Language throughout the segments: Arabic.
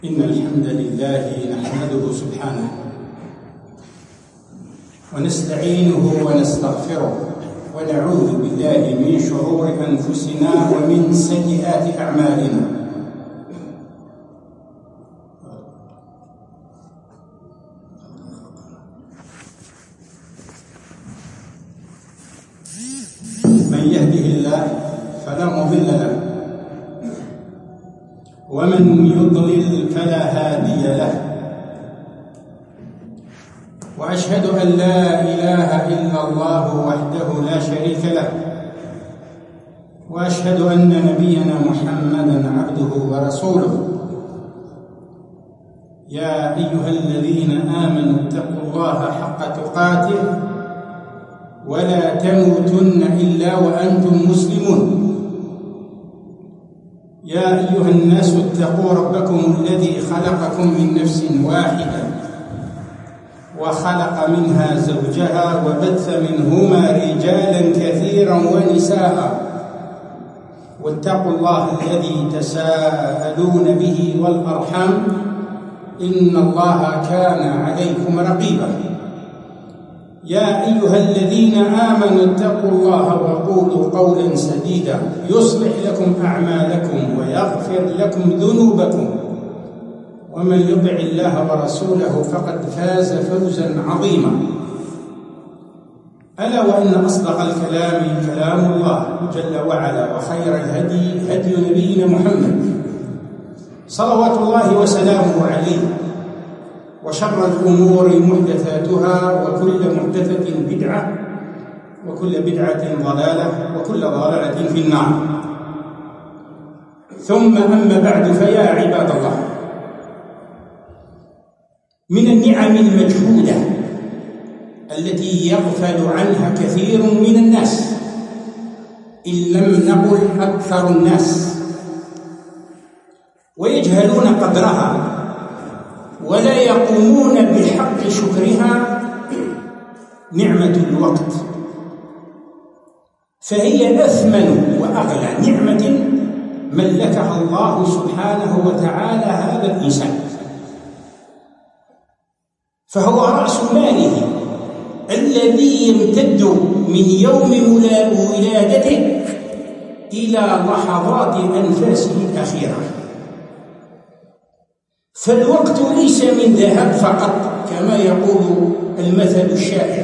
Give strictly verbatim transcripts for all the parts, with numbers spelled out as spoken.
إن الحمد لله نحمده سبحانه ونستعينه ونستغفره ونعوذ بالله من شرور أنفسنا ومن سيئات أعمالنا. من يهده الله فلا مضل له ومن يضلل فلا هادي له، وأشهد أن لا إله إلا الله وحده لا شريك له، وأشهد أن نبينا محمدًا عبده ورسوله. يا أيها الذين آمنوا اتقوا الله حق تقاته ولا تموتن إلا وأنتم مسلمون. يا أيها الناس اتقوا ربكم الذي خلقكم من نفس واحدة وخلق منها زوجها وبث منهما رجالا كثيرا ونساء، واتقوا الله الذي تساءلون به والأرحام إن الله كان عليكم رقيبا. يا أيها الذين آمنوا اتقوا الله وقولوا قولا سديدا يصلح لكم أعمالكم ويغفر لكم ذنوبكم، ومن يطع الله ورسوله فقد فاز فوزا عظيما. ألا وإن أصدق الكلام كلام الله جل وعلا، وخير الهدي هدي نبينا محمد صلوات الله وسلامه عليه، وشر الأمور محدثاتها وكل محدثة بدعة وكل بدعة ضلالة وكل ضلالة في النار. ثم أما بعد، فيا عباد الله، من النعم المجهودة التي يغفل عنها كثير من الناس، إن لم نقل أكثر الناس، ويجهلون قدرها ولا يقومون بحق شكرها، نعمة الوقت. فهي أثمن وأغلى نعمة ملكها الله سبحانه وتعالى هذا الإنسان، فهو رأس ماله الذي يمتد من يوم ولادته إلى لحظات أنفاسه الأخيرة. فالوقت ليس من ذهب فقط كما يقول المثل الشائع،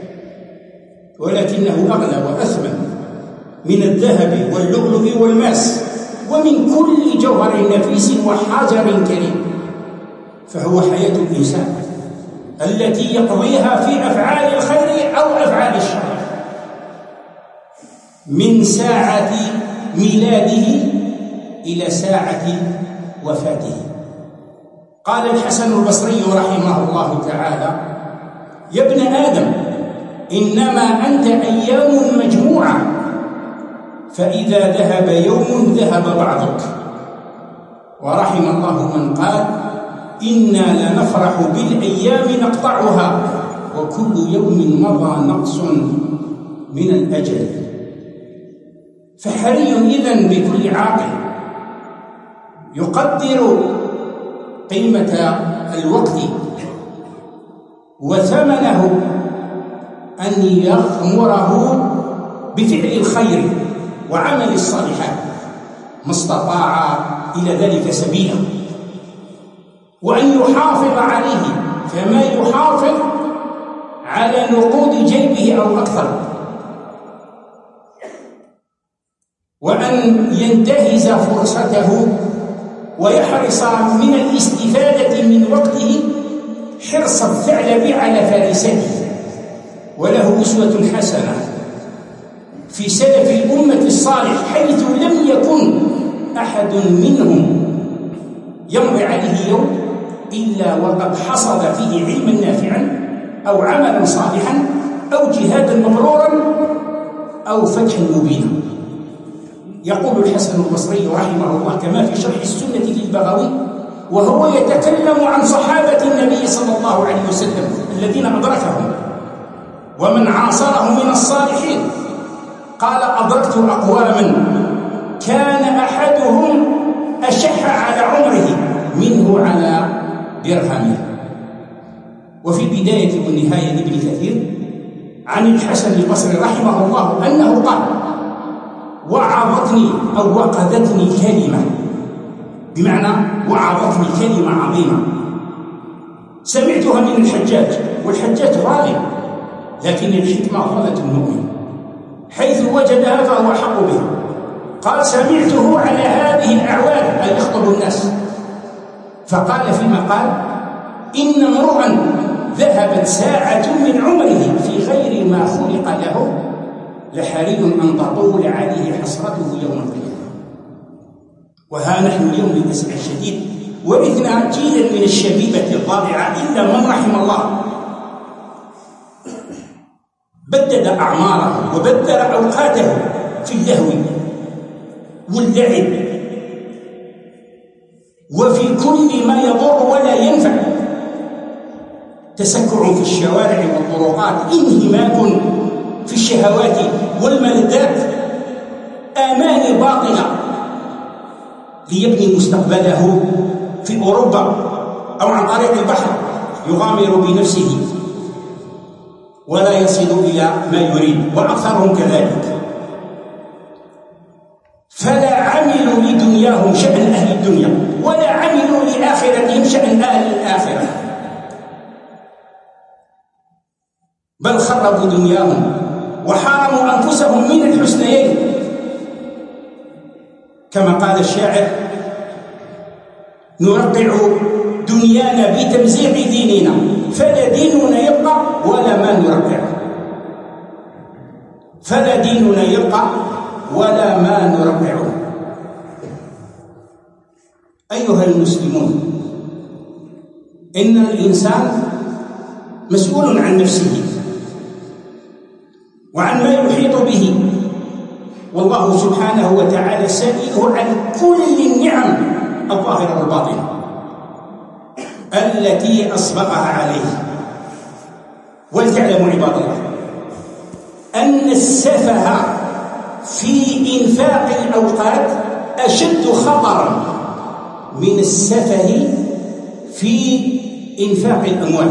ولكنه أغلى وأثمن من الذهب واللؤلؤ والماس ومن كل جوهر نفيس وحجر كريم. فهو حياة الإنسان التي يقضيها في أفعال الخير أو أفعال الشر، من ساعة ميلاده إلى ساعة وفاته. قال الحسن البصري رحمه الله تعالى: يا ابن آدم، إنما أنت أيام مجموعة، فإذا ذهب يوم ذهب بعضك. ورحم الله من قال: إنا لنفرح بالأيام نقطعها، وكل يوم مضى نقص من الأجل. فحري إذن بكل عاقل يقدر قيمة الوقت وثمنه أن يغمره بفعل الخير وعمل الصالحات ما استطاع إلى ذلك سبيلا، وأن يحافظ عليه كما يحافظ على نقود جيبه أو أكثر، وأن ينتهز فرصته ويحرص من الاستفادة من وقته حرص الثعلب على فريسته. وله أسوة حسنة في سلف الأمة الصالح، حيث لم يكن أحد منهم يمضي عليه يوم إلا وقد حصد فيه علما نافعا أو عملا صالحا أو جهادا مبرورا أو فتحا مبينا. يقول الحسن البصري رحمه الله كما في شرح السنة للبغوي، وهو يتكلم عن صحابة النبي صلى الله عليه وسلم الذين أدركهم ومن عاصره من الصالحين، قال: أدركت أقواما كان أحدهم أشح على عمره منه على درهمه. وفي البداية والنهاية لابن كثير عن الحسن البصري رحمه الله أنه قال: وعظتني أو وقدتني كلمة، بمعنى وعظتني كلمة عظيمة سمعتها من الحجاج، والحجاج ظالم لكن الحكمة ظلت المؤمن، حيث وجدها فهو حق بها. قال: سمعته على هذه الأعواد، أي يخطب الناس، فقال فيما قال: إن امرؤا ذهبت ساعة من عمره في غير ما خلق له لحري أن تطول عليه حسرته يوم القيامة. وها نحن اليوم للأسف الشديد ورثنا جيلا من الشبيبة الضائعة إلا من رحم الله، بدد أعماره وبدل أوقاته في اللهو واللعب وفي كل ما يضر ولا ينفع، تسكع في الشوارع والطرقات، انهماك في الشهوات والملذات، آمال باطلة ليبني مستقبله في أوروبا أو عن طريق البحر، يغامر بنفسه ولا يصل إلى ما يريد، وأكثرهم كذلك. فلا عملوا لدنياهم شأن أهل الدنيا ولا عملوا لآخرتهم شأن أهل الآخرة، بل خربوا دنياهم وحرموا أنفسهم من الحسنيين، كما قال الشاعر: نرقع دنيانا بتمزيق ديننا فلا ديننا يبقى ولا ما نرقعه، فلا ديننا يبقى ولا ما نرقعه. أيها المسلمون، إن الإنسان مسؤول عن نفسه وعن ما يحيط به، والله سبحانه وتعالى سائله عن كل النعم الظاهرة والباطنة التي أسبقها عليه. ولتعلموا عباد الله أن السفه في إنفاق الأوقات أشد خطرا من السفه في إنفاق الأموال،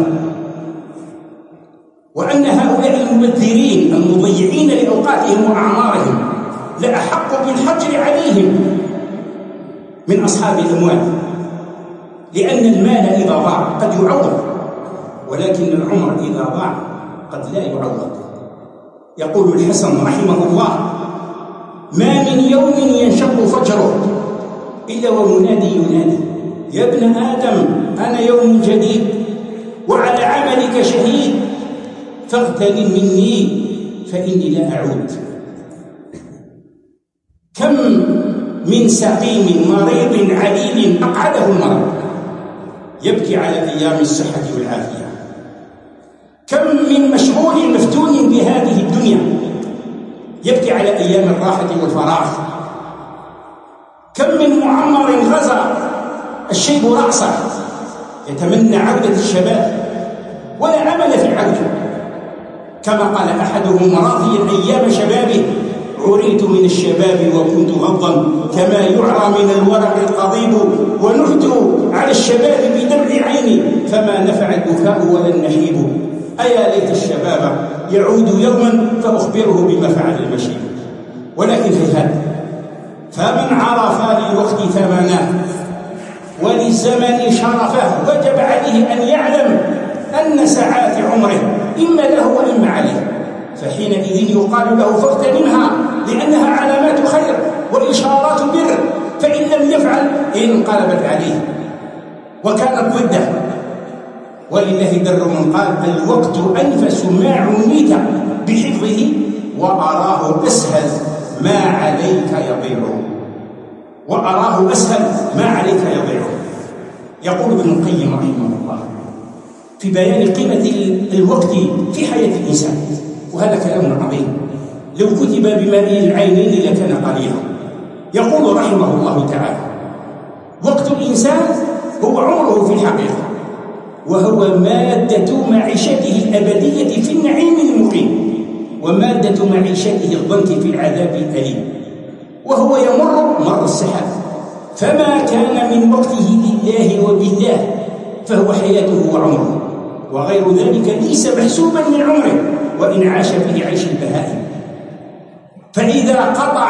وأن هؤلاء المبذرين المضيعين لأوقاتهم وأعمارهم لأحق بالحجر عليهم من أصحاب الأموال، لأن المال إذا ضاع قد يعوض، ولكن العمر إذا ضاع قد لا يعوض. يقول الحسن رحمه الله: ما من يوم ينشق فجره إلا ومنادي ينادي: يا ابن آدم أنا يوم جديد وعلى عملك شهيد، فاغتنم مني فإني لا أعود. كم من سقيم مريض عليل أقعده المرض يبكي على أيام الصحة والعافية، كم من مشغول مفتون بهذه الدنيا يبكي على أيام الراحة والفراغ، كم من معمر غزا الشيب رأسه يتمنى عودة الشباب ولا أمل في عودته، كما قال أحدهم راضيا أيام شبابه: عريت من الشباب وكنت غضا كما يعرى من الورق القضيب، ونحت على الشباب بدمع عيني فما نفع البكاء ولا النحيب. أيا ليت الشباب يعود يوما فأخبره بما فعل المشيب. ولكن هيهات، فمن عرف للوقت ثمنه وللزمن شرفه وجب عليه أن يعلم أن ساعات عمره إما له وإما عليه، فحينئذ يقال له فاغتنمها لأنها علامات خير وإشارات بر، فإن لم يفعل انقلبت عليه وكانت ضده. ولله در من قال: الوقت أنفس ما عنيت بحفظه وأراه أسهل ما عليك يضيع، وأراه أسهل ما عليك يضيع. يقول ابن القيم رحمه الله في بيان قيمة الوقت في حياة الإنسان، وهذا كلام عظيم لو كتب بماء العينين لكان قليلا. يقول رحمه الله تعالى: وقت الإنسان هو عمره في الحقيقة، وهو مادة معيشته الأبدية في النعيم المقيم، ومادة معيشته الضنك في العذاب الأليم، وهو يمر مر السحاب فما كان من وقته لله وبالله فهو حياته وعمره، وغير ذلك ليس محسوبا من عمره وإن عاش فيه عيش البهائم. فإذا قطع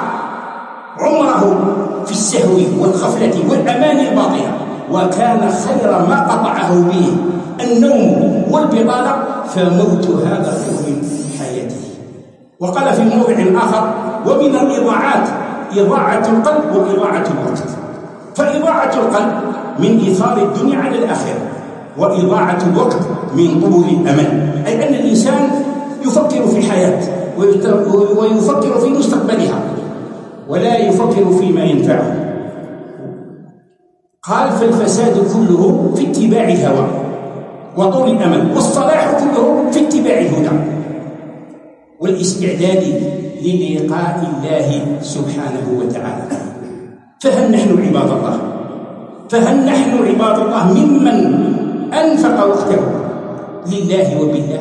عمره في السهو والغفلة والأمان الباطلة وكان خير ما قطعه به النوم والبطالة فموت هذا خير من حياته. وقال في موضع آخر: ومن الإضاعات إضاعة القلب وإضاعة الوقت. فإضاعة القلب من إيثار الدنيا على الآخرة، وإضاعة الوقت من طول الأمل، أي أن الإنسان يفكر في الحياة ويفكر في مستقبلها ولا يفكر فيما ينفعه. قال: فالفساد كله في اتباع الهوى وطول الأمل، والصلاح كله في اتباع الهدى والاستعداد للقاء الله سبحانه وتعالى. فهل نحن عباد الله فهل نحن عباد الله ممن أنفق وقته لله وبالله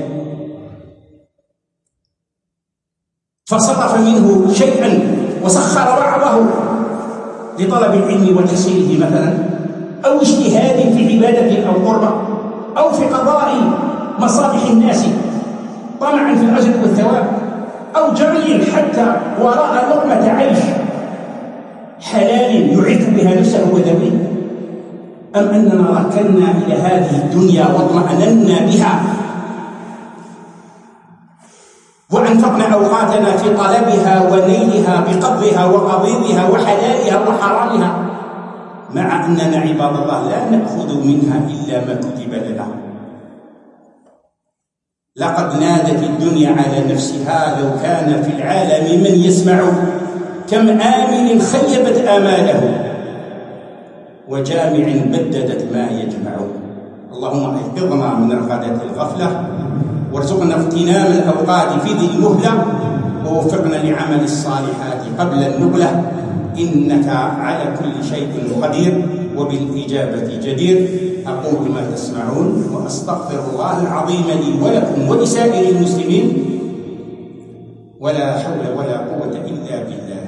فصرف منه شيئا وسخر بعضه لطلب العلم وتحصيله مثلا، أو اجتهاد في عبادة أو قربة، أو في قضاء مصالح الناس طمعا في الأجر والثواب، أو جري حتى وراء لقمة عيش حلال يعيث بها نفسه وذويه، أم أننا ركنا إلى هذه الدنيا واطمأننا بها وأنفقنا أوقاتنا في طلبها ونيلها بقبضها وقبيضها وحلالها وحرامها، مع أننا عباد الله لا نأخذ منها إلا ما كتب لنا. لقد نادت الدنيا على نفسها: لو كان في العالم من يسمع كم آمل خيبت آماله وجامع بددت ما يجمع. اللهم احفظنا من رغدة الغفلة، وارزقنا اغتنام الأوقات في ذي المهلة، ووفقنا لعمل الصالحات قبل النقلة، إنك على كل شيء قدير وبالإجابة جدير. أقول ما تسمعون وأستغفر الله العظيم لي ولكم ولسائر المسلمين، ولا حول ولا قوة إلا بالله.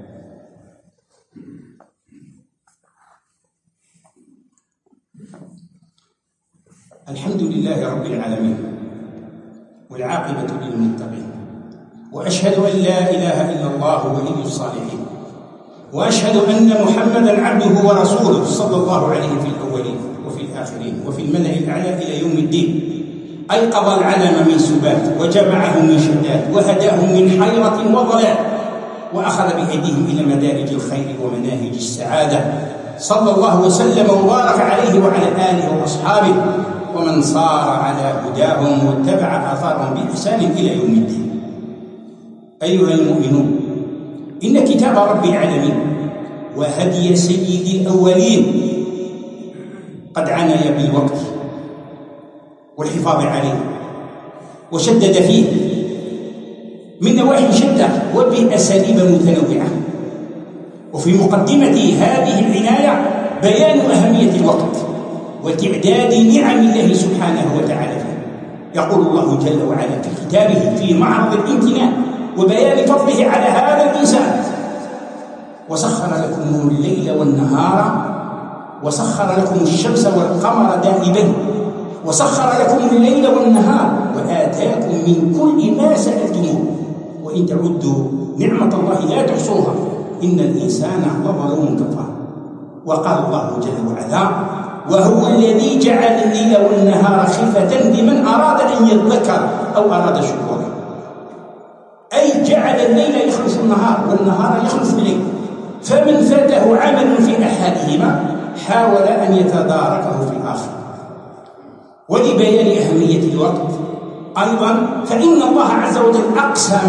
الحمد لله رب العالمين، والعاقبة للمتقين، وأشهد أن لا إله إلا الله ولي الصالحين، وأشهد أن محمدًا عبده ورسوله صلى الله عليه في الأولين وفي الآخرين وفي الملأ الأعلى إلى يوم الدين. أيقظ العالم من سبات وجمعهم من شتات وهداهم من حيرة وضلال، وأخذ بأيديهم إلى مدارج الخير ومناهج السعادة. صلى الله وسلم وبارك عليه وعلى آله وأصحابه ومن صار على هداهم واتبع آثارهم بإحسان إلى يوم الدين. أيها المؤمنون، إن كتاب رب العالمين وهدي سيد الأولين قد عنايا بالوقت والحفاظ عليه، وشدد فيه من نواحي شتى وبأساليب متنوعة. وفي مقدمة هذه العناية بيان أهمية الوقت وتعداد نعم الله سبحانه وتعالى فيه. يقول الله جل وعلا في كتابه في معرض الامتنان وبيان فضله على هذا الإنسان: وسخر لكم الليل والنهار وسخر لكم الشمس والقمر دائبين وسخر لكم الليل والنهار وآتاكم من كل ما سألتموه وإن تعدوا نعمة الله لا تحصوها إن الإنسان لظلوم كفار. وقال الله جل وعلا: وهو الذي جعل الليل والنهار خلفة لمن أراد أن يذكر أو أراد شكورا. أي جعل الليل يخلص النهار والنهار يخلص الليل، فمن فاته عمل في أحدهما حاول أن يتداركه في الآخر. ولبيان أهمية الوقت أيضا فإن الله عز وجل أقسم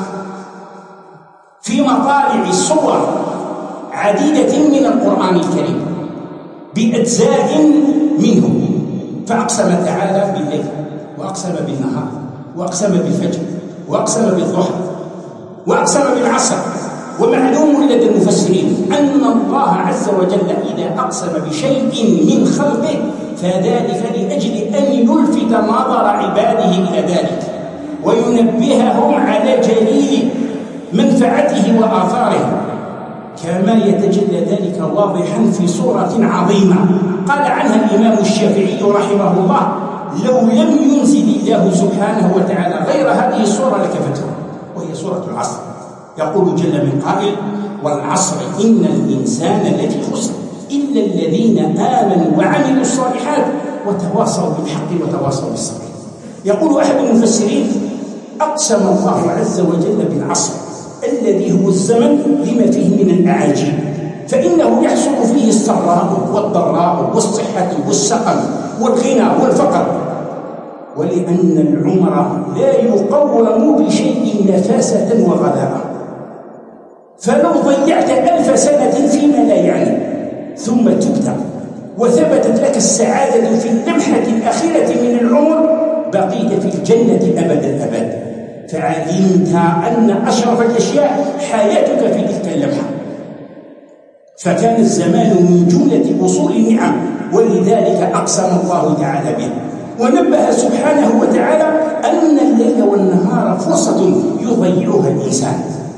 في مطالع صور عديدة من القرآن الكريم بأجزاء منه، فأقسم تعالى بالليل، وأقسم بالنهار، وأقسم بالفجر، وأقسم بالضحى، وأقسم بالعصر. ومعلوم لدى المفسرين أن الله عز وجل إذا أقسم بشيء من خلقه فذلك لأجل أن يلفت نظر عباده إلى ذلك وينبههم على جليل منفعته وآثاره. كما يتجلى ذلك واضحا في سورة عظيمة قال عنها الإمام الشافعي رحمه الله: لو لم ينزل الله سبحانه وتعالى غير هذه السورة لكفتها، وهي سورة العصر. يقول جل من قائل: والعصر إن الإنسان لفي خسر إلا الذين آمنوا وعملوا الصالحات وتواصوا بالحق وتواصوا بالصبر. يقول أحد المفسرين: أقسم الله عز وجل بالعصر الذي هو الزمن لما فيه من الأعاجيب، فإنه يحصل فيه السراء والضراء والصحة والسقم والغنى والفقر، ولأن العمر لا يقوم بشيء نفاسة وغلاء، فلو ضيعت ألف سنة فيما لا يعني ثم تبت وثبتت لك السعادة في اللمحة الأخيرة من العمر بقيت في الجنة أبد الأبد، فعلمت أن أشرف الأشياء حياتك في تلك اللمحة. فكان الزمان من جملة أصول النعم، ولذلك أقسم الله تعالى به، ونبه سبحانه وتعالى أن الليل والنهار فرصة يضيعها الإنسان.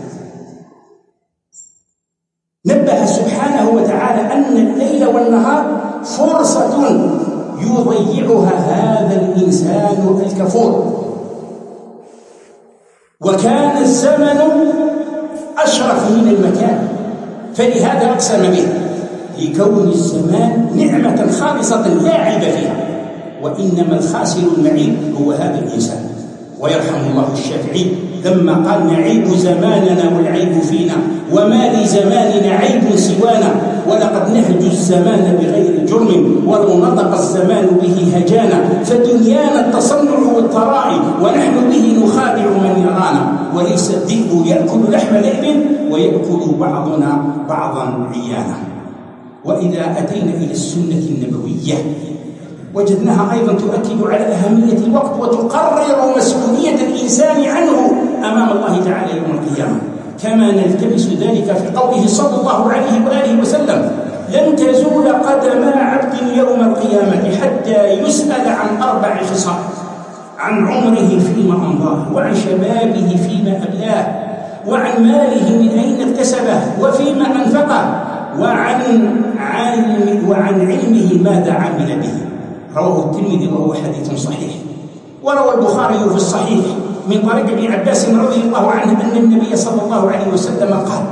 نبه سبحانه وتعالى أن الليل والنهار فرصة يضيعها هذا الإنسان الكفور، وكان الزمن أشرف من المكان، فلهذا أقسم به، لكون الزمان نعمة خالصة لا عيب فيها، وإنما الخاسر المعيب هو هذا الإنسان. ويرحم الله الشافعي لما قال: نعيب زماننا والعيب فينا، وما لزماننا عيب سوانا، ولقد نهج الزمان بغير جرم، ولو نطق الزمان به هجانا، فدنيانا التصنع والطرائي، ونحن به نخادع من يرانا، وليس الذئب يأكل لحم ذئب، ويأكل بعضنا بعضا عيانا. وإذا أتينا إلى السنة النبوية وجدناها أيضا تؤكد على أهمية الوقت وتقرر مسؤولية الإنسان عنه أمام الله تعالى يوم القيامة، كما نلتمس ذلك في قوله صلى الله عليه وآله وسلم: لن تزول قدم عبد يوم القيامة حتى يسأل عن أربع خصال: عن عمره فيما أمضاه، وعن شبابه فيما أبلاه، وعن ماله من أين اكتسبه وفيما أنفقه، وعن علم وعن علمه ماذا عمل به. رواه الترمذي وهو حديث صحيح. وروى البخاري في الصحيح من طريق ابن عباس رضي الله عنه أن النبي صلى الله عليه وسلم قال: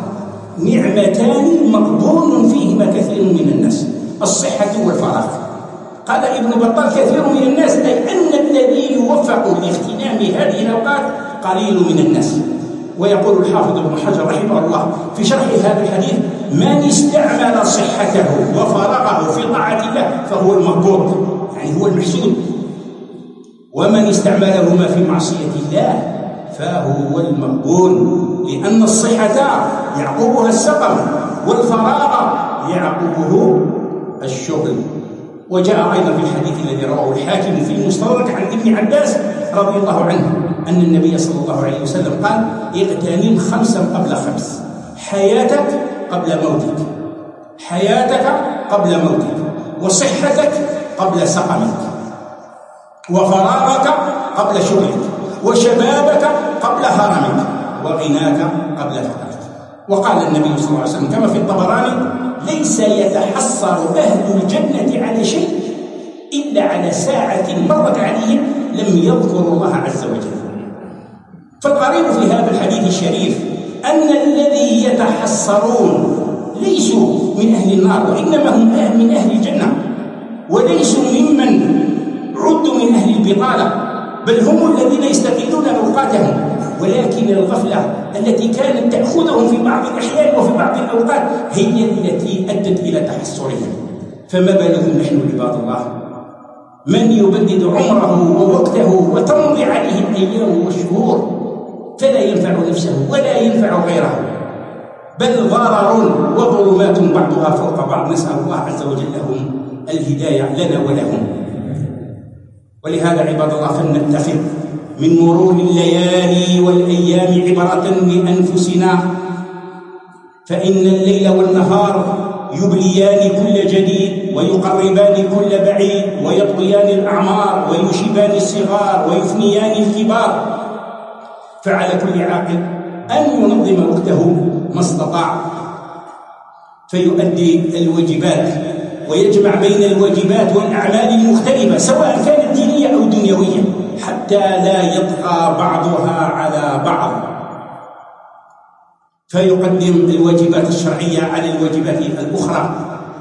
نعمتان مغبون فيهما كثير من الناس، الصحة والفراغ. قال ابن بطال: كثير من الناس، أي أن الذي يوفق لاغتنام هذه الأوقات قليل من الناس. ويقول الحافظ ابن حجر رحمه الله في شرح هذا الحديث: من استعمل صحته وفراغه في طاعة الله فهو المغبون، يعني هو المحسود، ومن استعملهما في معصية الله فهو المغبون، لأن الصحة يعقبها السقم، والفراغ يعقبه الشغل. وجاء أيضا في الحديث الذي رواه الحاكم في المستدرك عن ابن عباس رضي الله عنه أن النبي صلى الله عليه وسلم قال: اغتنم خمسا قبل خمس، حياتك قبل موتك، حياتك قبل موتك، وصحتك قبل سقمك، وفراغك قبل شغلك، وشبابك قبل هرمك، وغناك قبل فقرك. وقال النبي صلى الله عليه وسلم كما في الطبراني: ليس يتحصر أهل الجنة على شيء إلا على ساعة مرت عليهم لم يذكروا الله عز وجل. فالغريب في هذا الحديث الشريف أن الذي يتحصرون ليسوا من أهل النار، وإنما هم من أهل الجنة، وليسوا ممن عدوا من أهل البطالة، بل هم الذين يستغلون أوقاتهم، ولكن الغفلة التي كانت تأخذهم في بعض الأحيان وفي بعض الأوقات هي التي أدت إلى تحصرهم. فما بالكم نحن عباد الله، من يبدد عمره ووقته وتمضي عليه الأيام والشهور فلا ينفع نفسه ولا ينفع غيره، بل ضرر وظلمات بعضها فوق بعض، نسأل الله عز وجل لهم الهداية لنا ولهم. ولهذا عباد الله فلنتخذ من مرور الليالي والأيام عبرة لأنفسنا، فإن الليل والنهار يبليان كل جديد ويقربان كل بعيد، ويطويان الأعمار ويشيبان الصغار ويفنيان الكبار. فعلى كل عاقل أن ينظم وقته ما استطاع، فيؤدي الواجبات ويجمع بين الواجبات والأعمال المختلفة سواء كانت دينية أو دنيوية حتى لا يطغى بعضها على بعض، فيقدم الواجبات الشرعية على الواجبات الأخرى،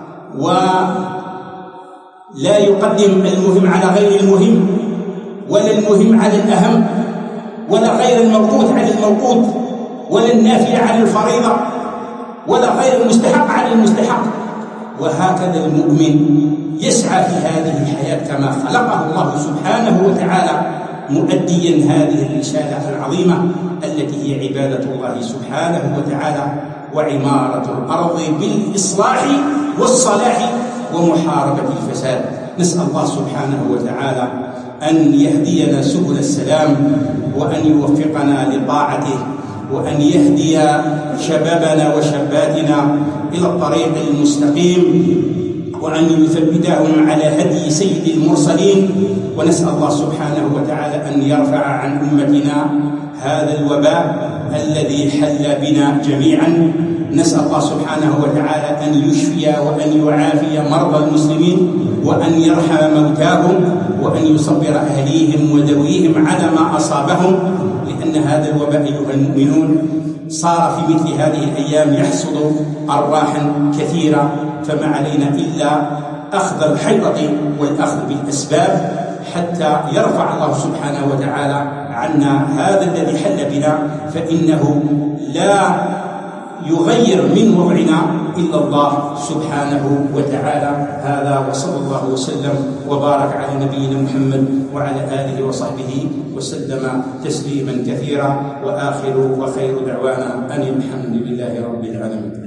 ولا يقدم المهم على غير المهم، ولا المهم على الأهم، ولا غير الموقوت على الموقوت، ولا النافلة على الفريضة، ولا غير المستحق على المستحق. وهكذا المؤمن يسعى في هذه الحياة كما خلقه الله سبحانه وتعالى، مؤديا هذه الرسالة العظيمة التي هي عبادة الله سبحانه وتعالى وعمارة الأرض بالإصلاح والصلاح ومحاربة الفساد. نسأل الله سبحانه وتعالى أن يهدينا سبل السلام، وأن يوفقنا لطاعته، وأن يهدي شبابنا وشاباتنا إلى الطريق المستقيم، وأن يثبتهم على هدي سيد المرسلين. ونسأل الله سبحانه وتعالى أن يرفع عن أمتنا هذا الوباء الذي حل بنا جميعا. نسأل الله سبحانه وتعالى أن يشفي وأن يعافي مرضى المسلمين، وأن يرحم موتاهم، وأن يصبر أهليهم وذويهم على ما أصابهم، لأن هذا الوباء أيها المؤمنون صار في مثل هذه الأيام يحصد أرواحا كثيرة، فما علينا إلا أخذ الحيطة والأخذ بالأسباب حتى يرفع الله سبحانه وتعالى عنا هذا الذي حل بنا، فإنه لا يغير من وضعنا إلا الله سبحانه وتعالى. هذا وصلى الله وسلم وبارك على نبينا محمد وعلى آله وصحبه وسلم تسليما كثيرا، وآخر وخير دعوانا أن الحمد لله رب العالمين.